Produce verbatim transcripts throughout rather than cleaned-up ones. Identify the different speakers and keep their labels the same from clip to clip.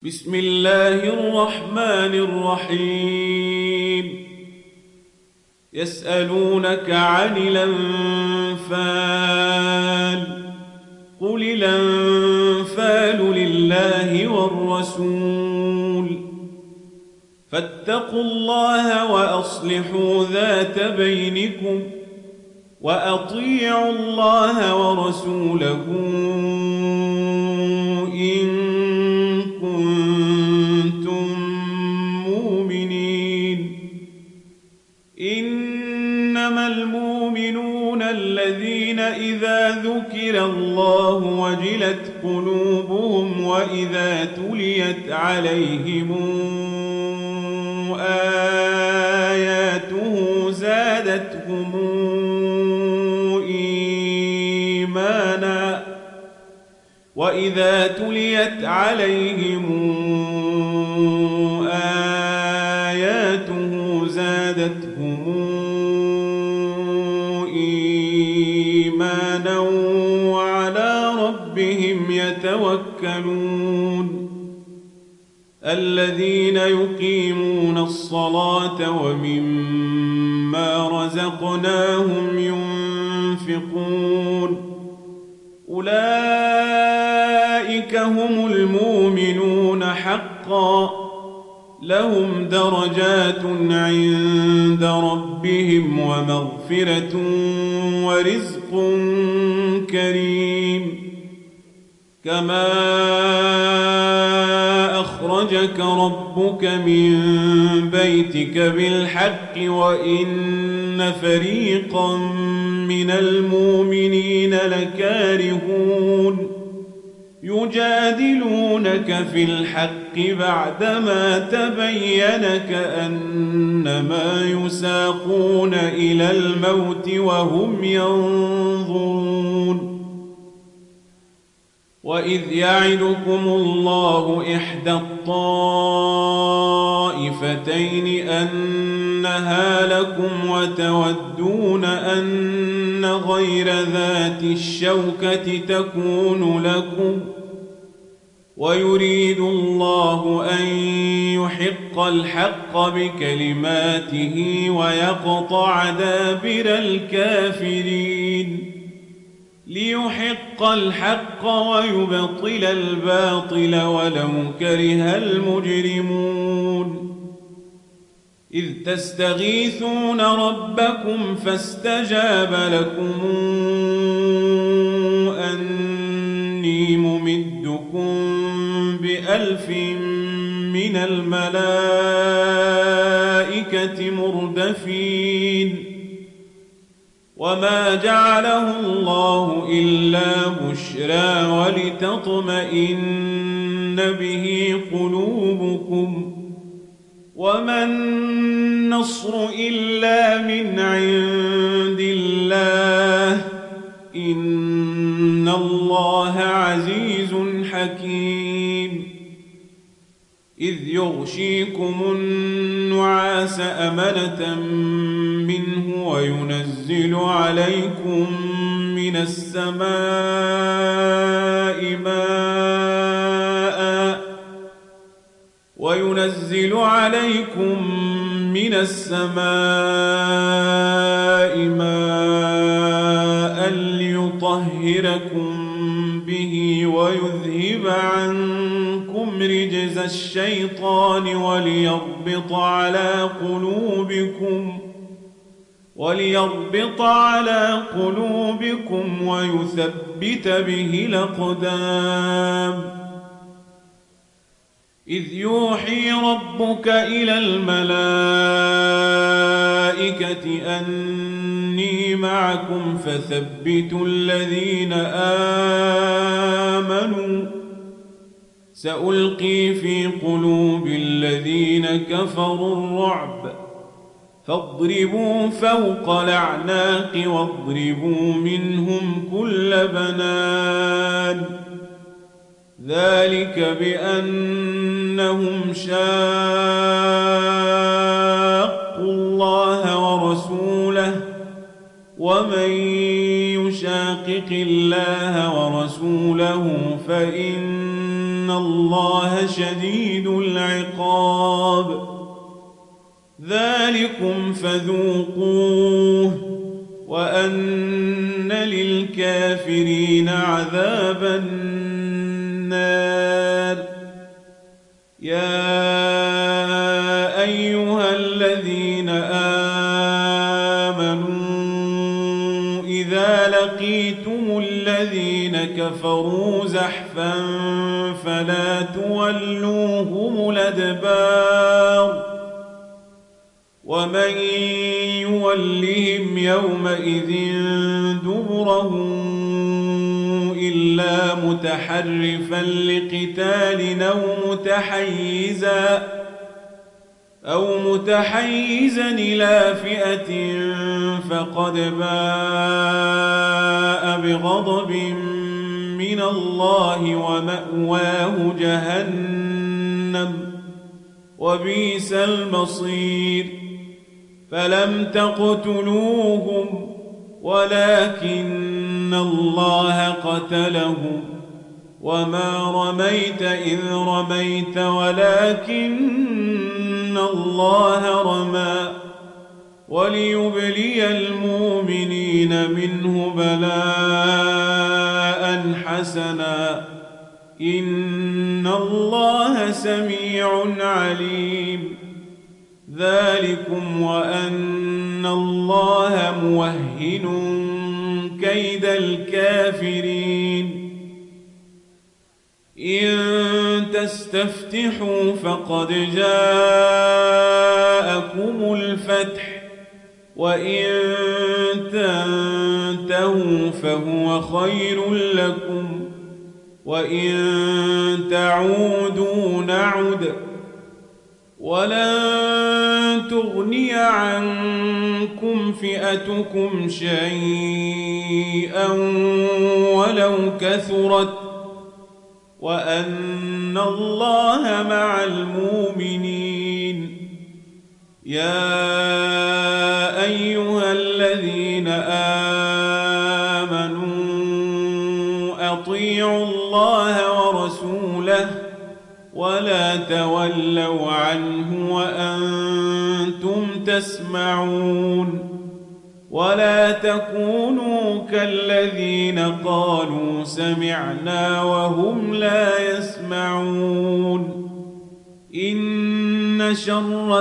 Speaker 1: بسم الله الرحمن الرحيم يسألونك عن الأنفال قل الأنفال لله والرسول فاتقوا الله وأصلحوا ذات بينكم وأطيعوا الله ورسوله إن كنتم مؤمنين إنما المؤمنون الذين إذا ذكر الله وجلت قلوبهم وإذا تليت عليهم آياته زادتهم إيمانا وإذا تليت عليهم آياته زادتهم إيمانا وعلى ربهم يتوكلون الذين يقيمون الصلاة ومما رزقناهم ينفقون أولئك هم المؤمنون حقا لهم درجات عند ربهم ومغفرة ورزق كريم كما أخرجك ربك من بيتك بالحق وإن فريقا من المؤمنين لكارهون يجادلونك في الحق بعدما تبين كأنما يساقون إلى الموت وهم ينظرون وإذ يعدكم الله إحدى الطائفتين أنها لكم وتودون أن غير ذات الشوكة تكون لكم ويريد الله أن يحق الحق بكلماته ويقطع دابر الكافرين ليحق الحق ويبطل الباطل ولو كره المجرمون إذ تستغيثون ربكم فاستجاب لكم أني ممدكم بألف من الملائكة مردفين وما جعله الله إلا بشرى ولتطمئن به قلوبكم وما النصر إلا من عند الله إن الله عزيز حكيم إذ يغشيكم النعاس أمنة منه وينزل عليكم من السماء ماء وينزل عليكم من السماء ماء ليطهركم به ويذهب عنكم رجز الشيطان وليربط على قلوبكم وليربط على قلوبكم ويثبت به الأقدام إذ يوحي ربك إلى الملائكة أني معكم فثبتوا الذين آمنوا سألقي في قلوب الذين كفروا الرعب فاضربوا فوق الأعناق واضربوا منهم كل بنان ذلك بأنهم شاقوا الله ورسوله ومن يشاقق الله ورسوله فإن الله الله شديد العقاب. ذلكم فذوقوه وأن للكافرين عذاب النار. يا أيها الذين آمنوا إذا لقيتم الذين كفروا زحفا فلا تولوهم الأدبار ومن يولهم يومئذ دبره إلا متحرفا لقتال أو متحيزا أو متحيزا إلى فئة فقد باء بغضب من الله ومأواه جهنم وبئس المصير. فلم تقتلوهم ولكن الله قتلهم وما رميت إذ رميت ولكن الله رمى وليبلي المؤمنين منه بلاء حسنا إن الله سميع عليم. ذلكم وأن الله موهن كيد الكافرين. إن تستفتحوا فقد جاءكم الفتح وإن تنتهوا فهو خير لكم وإن تعودوا نعد ولن تغني عنكم فئتكم شيئا ولو كثرت وأن الله مع المؤمنين. يا أيها الذين آمنوا أطيعوا الله ورسوله ولا تولوا عنه وأنتم تسمعون ولا تكونوا كالذين قالوا سمعنا وهم لا يسمعون. إن شر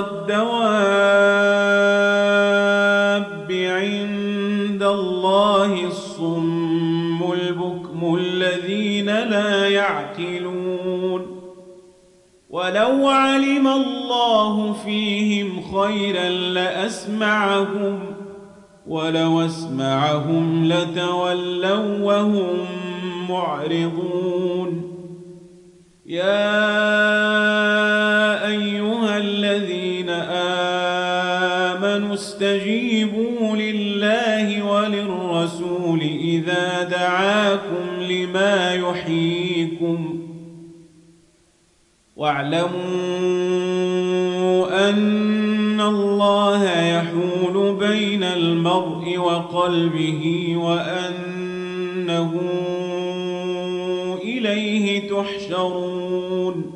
Speaker 1: الدواب عند الله الصم البكم الذين لا يعقلون. ولو علم الله فيهم خيرا لأسمعهم ولو أسمعهم لتولوا وهم معرضون. يا أيها الذين آمنوا استجيبوا لله وللرسول إذا دعاكم لما يحييكم واعلموا أن الله يحول بين المرء وقلبه وأنه إليه تحشرون.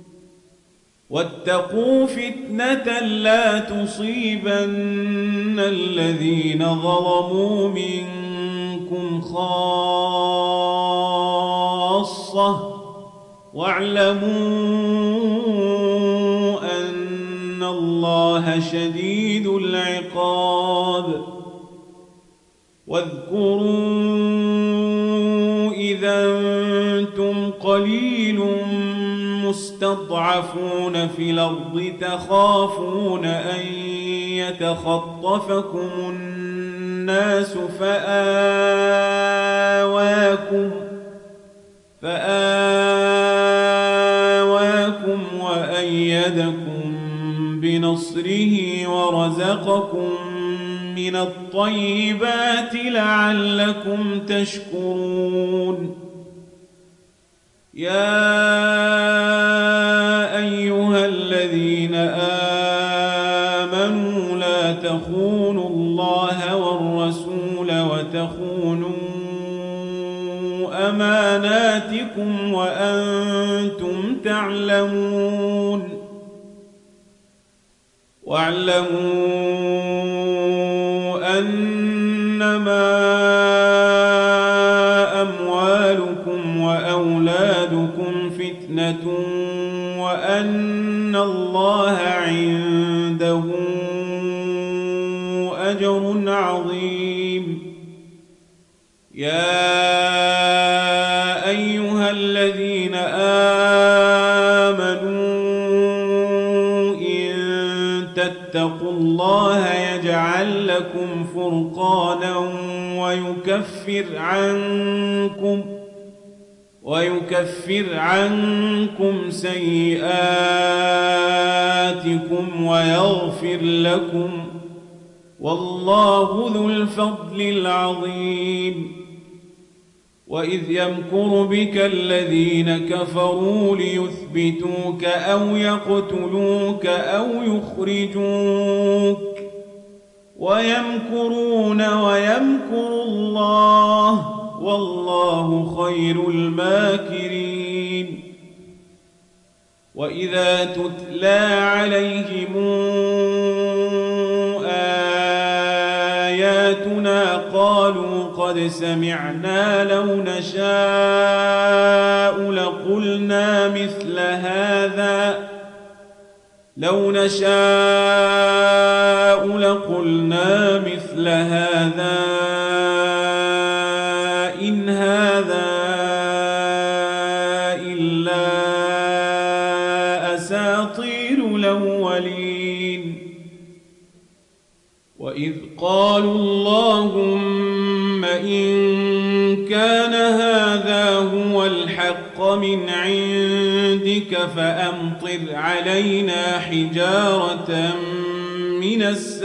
Speaker 1: واتقوا فتنة لا تصيبن الذين ظلموا منكم خاصة واعلموا أن الله شديد العقاب. واذكروا إذا أنتم قليل مستضعفون في الأرض تخافون أن يتخطفكم الناس فآواكم فآواكم وأيدكم بنصره ورزقكم من الطيبات لعلكم تشكرون. يا أيها الذين آمنوا لا تخونوا الله والرسول وتخونوا أماناتكم وأنتم يعلمون واعلموا أنما أموالكم وأولادكم فتنة وأن الله عنده أجر عظيم. يا أيها الذين آمنوا إن تتقوا الله يجعل لكم فرقانا ويكفر عنكم ويكفر عنكم سيئاتكم ويغفر لكم والله ذو الفضل العظيم. وإذ يمكر بك الذين كفروا ليثبتوك أو يقتلوك أو يخرجوك ويمكرون ويمكر الله والله خير الماكرين. وإذا تتلى عليهم آياتنا قالوا قد سمعنا لو نشاء لقلنا مثل هذا لو نشاء لقلنا مثل هذا إن هذا إلا أساطير الأولين. وإذ قالوا اللهم إن كان هذا هو الحق من عندك فأمطر علينا حجارة من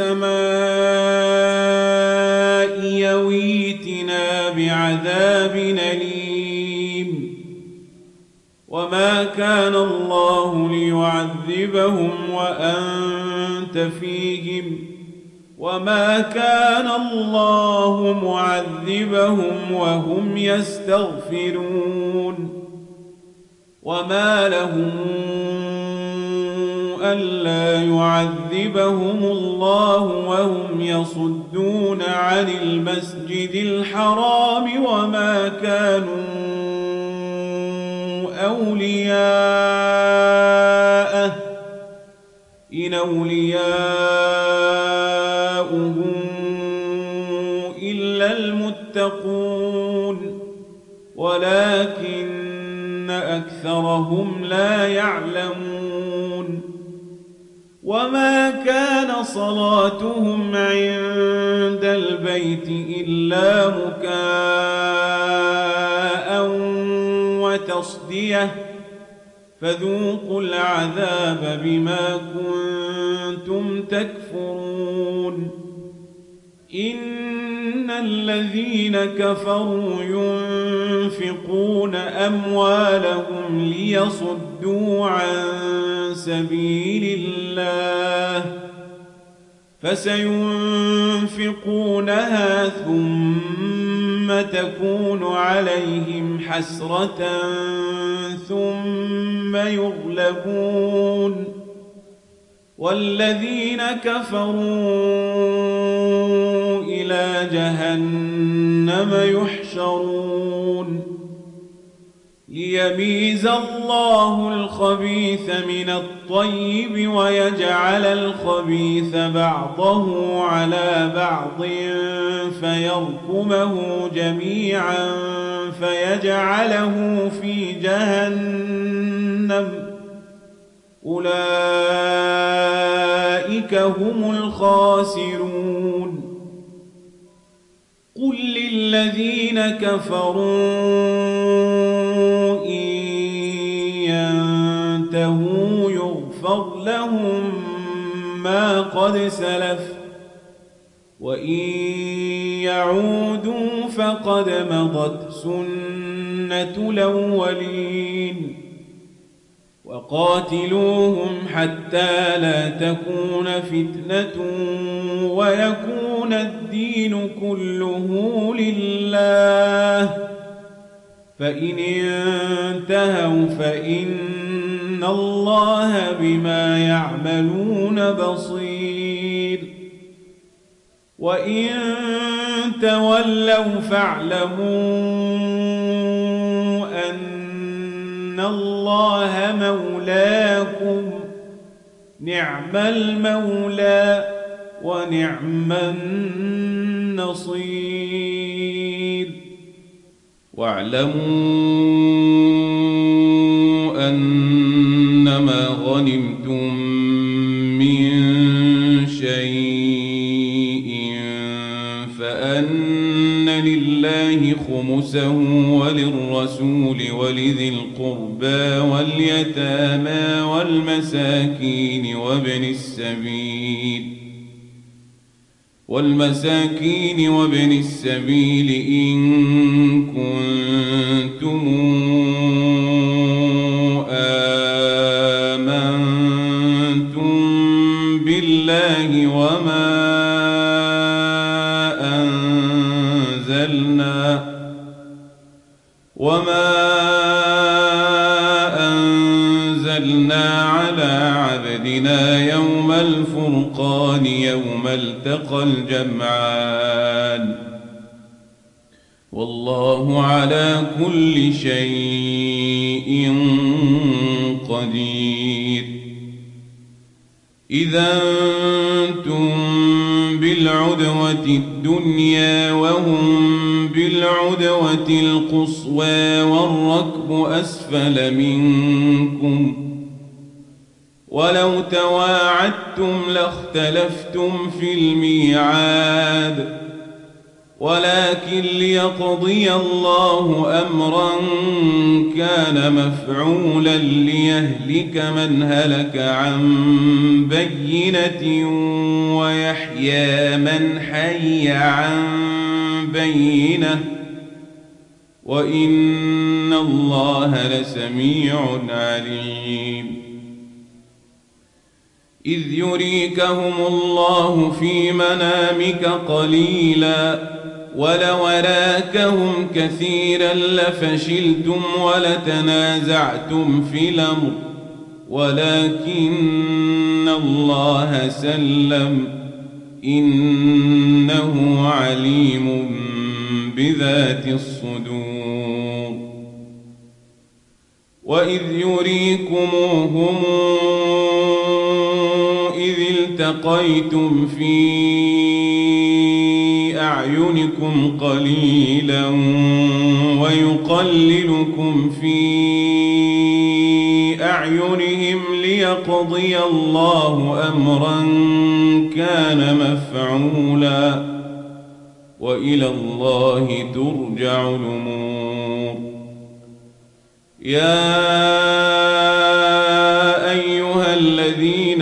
Speaker 1: السماء يويتنا بعذاب أليم. وما كان الله ليعذبهم وأنت فيهم وما كان الله معذبهم وهم يستغفرون. وما لهم ألا يعذبهم الله وهم يصدون عن المسجد الحرام وما كانوا أولياءه إن أولياؤه إلا المتقون ولكن أكثرهم لا يعلمون. وما كان صلاتهم عند البيت إلا مكاء وتصدية فذوقوا العذاب بما كنتم تكفرون. إن الذين كفروا ينفقون أموالهم ليصدوا عن سبيل الله فسينفقونها ثم تكون عليهم حسرة ثم يغلبون والذين كفروا إلى جهنم يحشرون ليميز الله الخبيث من الطيب ويجعل الخبيث بعضه على بعض فيركمه جميعا فيجعله في جهنم أولئك هم الخاسرون. قل للذين كفروا إن ينتهوا يغفر لهم ما قد سلف وإن يعودوا فقد مضت سنة الأولين. وقاتلوهم حتى لا تكون فتنة ويكون الدين كله لله فإن انتهوا فإن إن الله بما يعملون بصير وإن تولوا فاعلموا أن الله مولاكم نعم المولى ونعم النصير واعلموا أنما غنمتم من شيء فأن لله خمسه وللرسول ولذي القربى واليتامى والمساكين وابن السبيل والمساكين وابن السبيل إن كنتم آمنتم بالله وما أنزلنا وما أنزلنا على عبدنا يوم الفرقان يوم التقى الجمعان والله على كل شيء قدير إذا أنتم بالعدوة الدنيا وهم بالعدوة القصوى والركب أسفل منكم ولو تواعدتم لاختلفتم في الميعاد ولكن ليقضي الله أمرا كان مفعولا ليهلك من هلك عن بينة ويحيى من حي عن بينة وإن الله لسميع عليم إذ يريكهم الله في منامك قليلا ولو أراكهم كثيرا لفشلتم ولتنازعتم في الأمر ولكن الله سلم إنه عليم بذات الصدور وإذ يريكموهم إذ التقيتم في أعينكم قليلا ويقللكم في أعينهم ليقضي الله أمرا كان مفعولا وإلى الله ترجع الأمور يا أيها الذين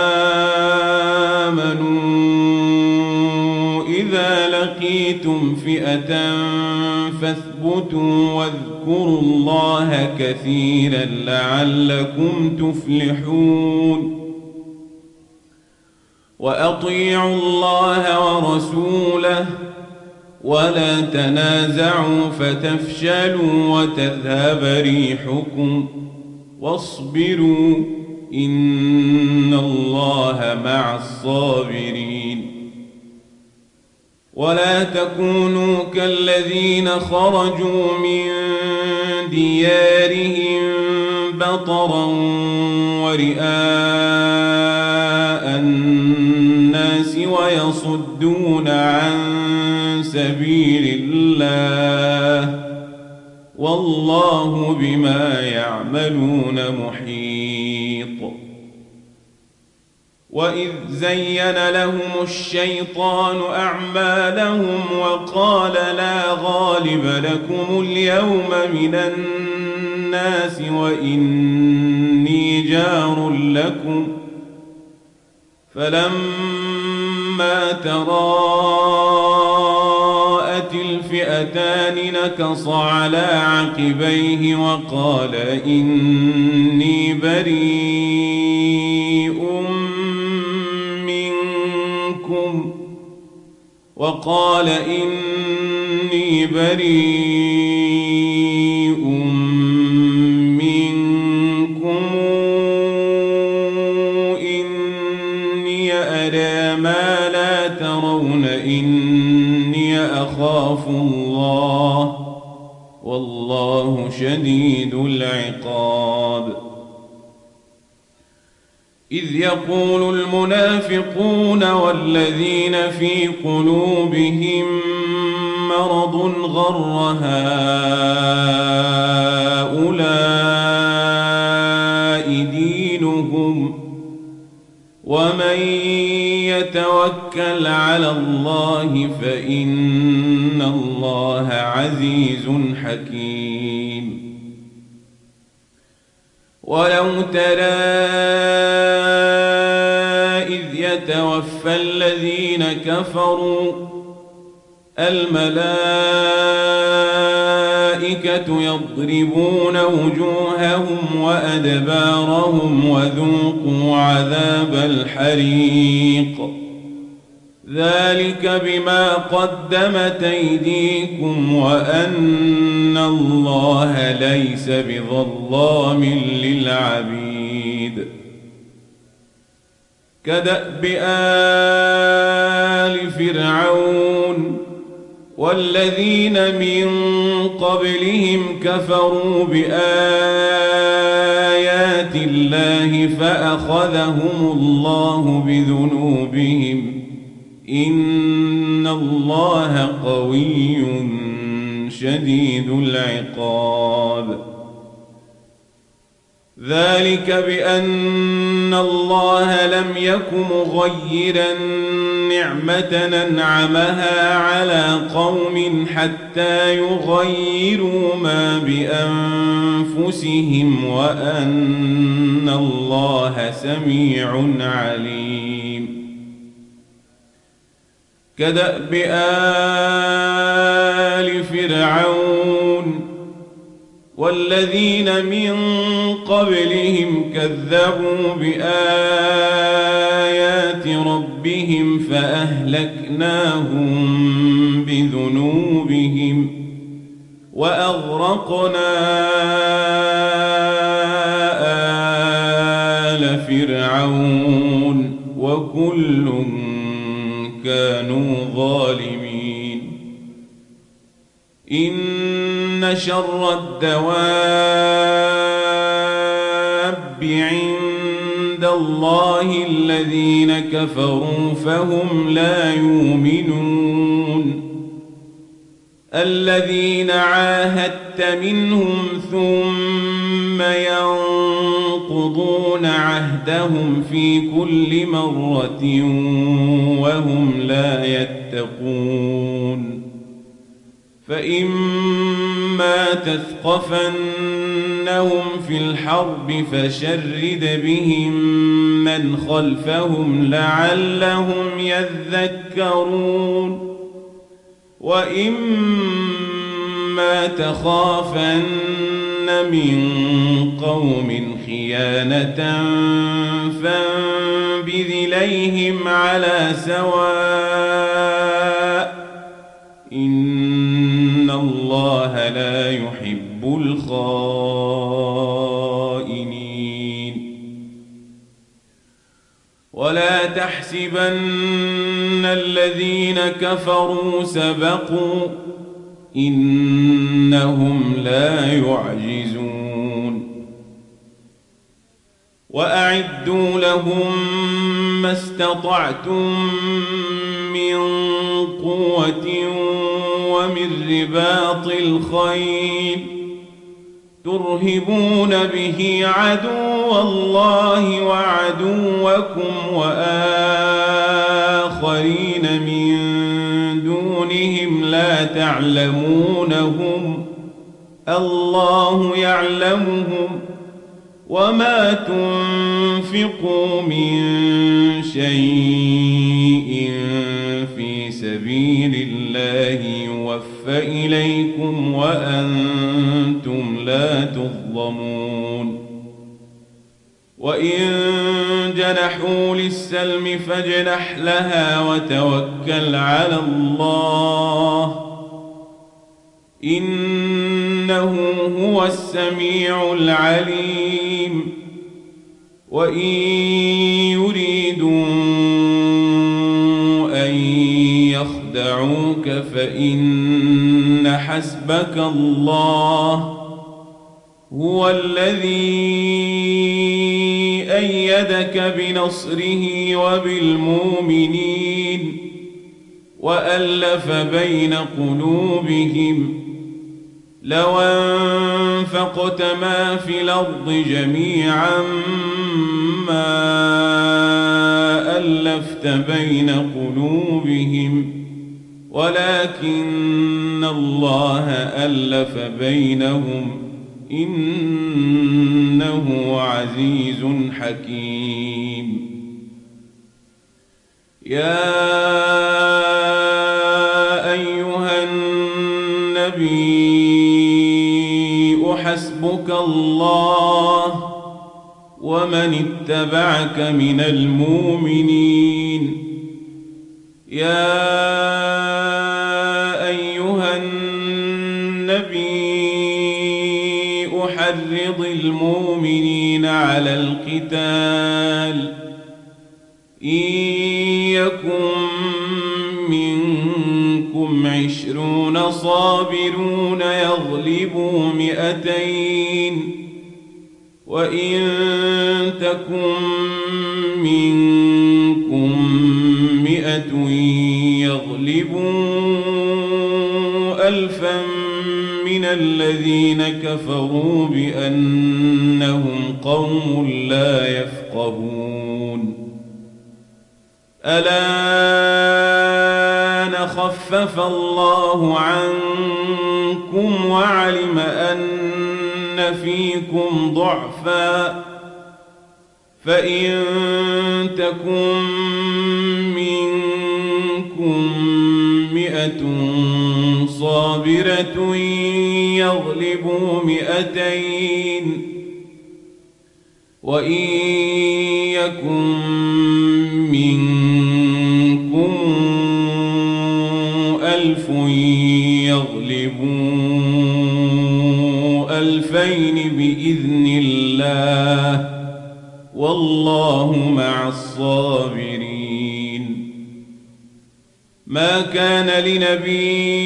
Speaker 1: آمنوا إذا لقيتم فئة فاثبتوا واذكروا الله كثيرا لعلكم تفلحون وأطيعوا الله ورسوله ولا تنازعوا فتفشلوا وتذهب ريحكم واصبروا إن الله مع الصابرين ولا تكونوا كالذين خرجوا من ديارهم بطرا ورئاء الناس ويصدون عن سبيل الله والله بما يعملون محيط وإذ زين لهم الشيطان أعمالهم وقال لا غالب لكم اليوم من الناس وإني جار لكم فلما تراءت الفئتان نكص على عقبيه وقال إني بريء منكم وقال إني بريء منكم ترون إني أخاف الله والله شديد العقاب. إذ يقول المنافقون والذين في قلوبهم مرض غر هؤلاء دينهم ومن يتوكل على الله فإن الله عزيز حكيم. ولو ترى إذ يتوفى الذين كفروا الملائكة يضربون وجوههم وأدبارهم وذوقوا عذاب الحريق ذلك بما قدمت أيديكم وأن الله ليس بظلام للعبيد. كدأب آل فرعون والذين من قبلهم كفروا بآيات الله فأخذهم الله بذنوبهم إن الله قوي شديد العقاب. ذلك بأن الله لم يك مغيرا نعمة أنعمها على قوم حتى يغيروا ما بأنفسهم وأن الله سميع عليم. كدأب آل فرعون والذين من قبلهم كذبوا بآيات ربهم فأهلكناهم بذنوبهم وأغرقنا آل فرعون وكل كانوا ظالمين. إن شر الدواب عند الله الذين كفروا فهم لا يؤمنون. الذين عاهدت منهم ثم ينقضون عهدهم في كل مرة وهم لا يتقون. فإما تثقفنهم في الحرب فشرد بهم من خلفهم لعلهم يذكرون. وإما تخافن من قوم خيانة فانبذ إليهم على سواء إن الله لا يحب الخائنين. ولا تحسبن الذين كفروا سبقوا إنهم لا يعجزون. وأعدوا لهم ما استطعتم من قوة ومن رباط الخيل ترهبون به عدو الله وعدوكم وآخرين من دونهم لا تعلمونهم الله يعلمهم وما تنفقوا من شيء في سبيل الله يوفى إليكم وأنتم لا تظلمون. وإن جنحوا للسلم فاجنح لها وتوكل على الله إنه هو السميع العليم. وإن يريدوا أن فإن حسبك الله هو الذي أيدك بنصره وبالمؤمنين وألف بين قلوبهم لو أنفقت ما في الأرض جميعا ما ألفت بين قلوبهم ولكن الله ألف بينهم إنه عزيز حكيم. يا أيها النبي حسبك الله ومن اتبعك من المؤمنين. يا أيها النبي حرض المؤمنين على القتال إن يكن منكم عشرون صابرون يغلبوا مئتين وإن تكن منكم مئة يغلبوا ألفا من الذين كفروا بأنهم قوم لا يفقهون. الآن خفف الله عنكم وعلم أن فيكم ضعفا فإن تكن منكم مئة صابرة يغلبوا مئتين وإن يكن منكم ألف يغلبوا ألفين بإذن الله والله مع الصابرين. ما كان لنبي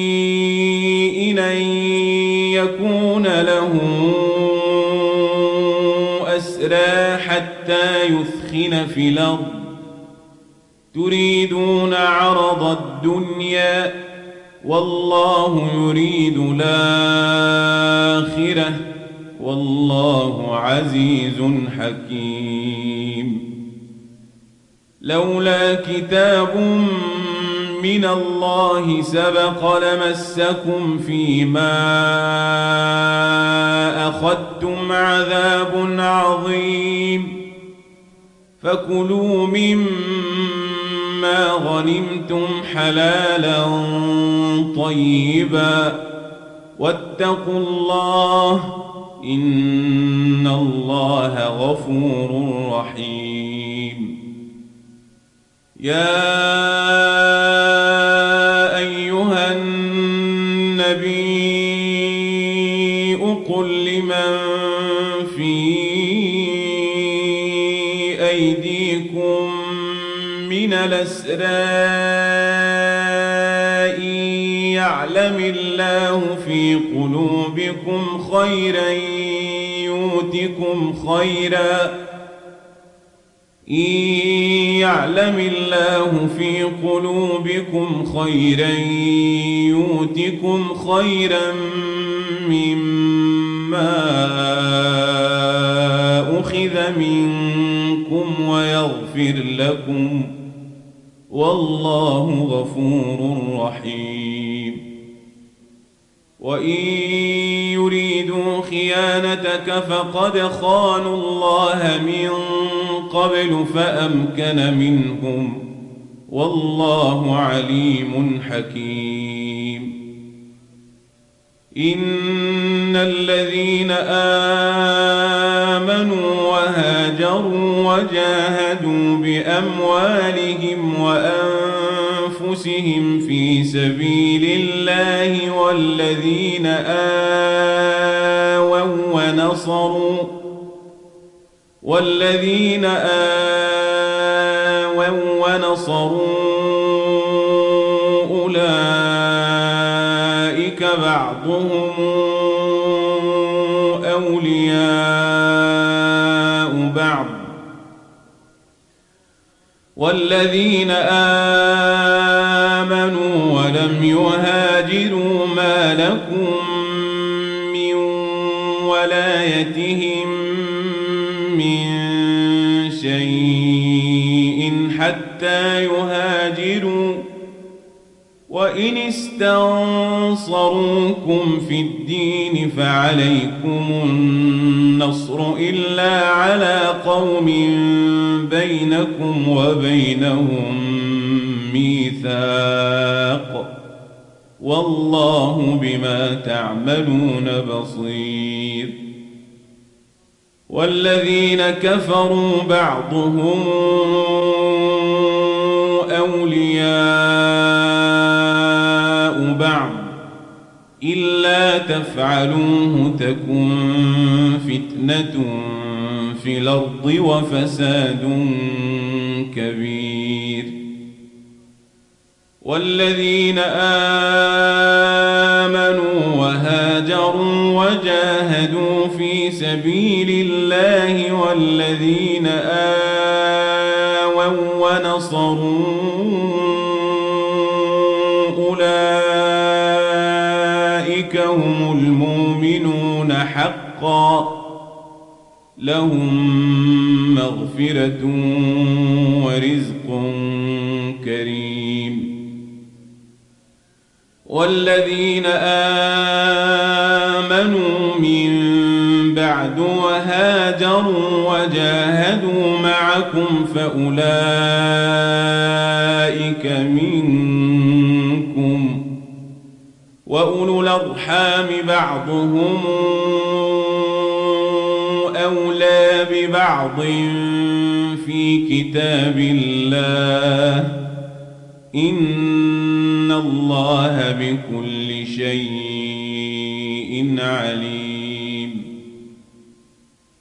Speaker 1: أن يكون له أسرى حتى يثخن في الأرض تريدون عرض الدنيا والله يريد الآخرة والله عزيز حكيم. لولا كتاب من الله سبق لمسكم فيما أخذتم عذاب عظيم فكلوا مما غنمتم حلالا طيبا واتقوا الله إن الله غفور رحيم. يا أيها النبي قل لمن في أيديكم من الأسرى يعلم الله في قلوبكم خيرا يؤتكم خيرا إن يعلم الله في قلوبكم خيرا يؤتكم خيرا مما أخذ منكم ويغفر لكم والله غفور رحيم. وإن يريدوا خيانتك فقد خانوا الله من قبل فأمكن منهم والله عليم حكيم. إن الذين آمنوا وهاجروا وجاهدوا بأموالهم وأنفسهم في سبيل الله والذين آووا ونصروا والذين آووا ونصروا أولئك بعضهم أولياء بعض والذين آمنوا ولم يهاجروا ما لكم من ولايتهم من شيء حتى يهاجروا وإن استنصروكم في الدين فعليكم النصر إلا على قوم بينكم وبينهم ميثاق والله بما تعملون بصير. والذين كفروا بعضهم أولياء بعض إلا تفعلوه تكن فتنة في الأرض وفساد كبير. والذين آمنوا وهاجروا وجاهدوا في سبيل الله والذين آووا ونصروا أولئك هم المؤمنون حقا لهم مغفرة ورزق كريم. والذين آمنوا من بعد وهاجروا وجاهدوا معكم فأولئك منكم وأولو الأرحام بعضهم أولى ببعض في كتاب الله إن الله بكل شيء عليم.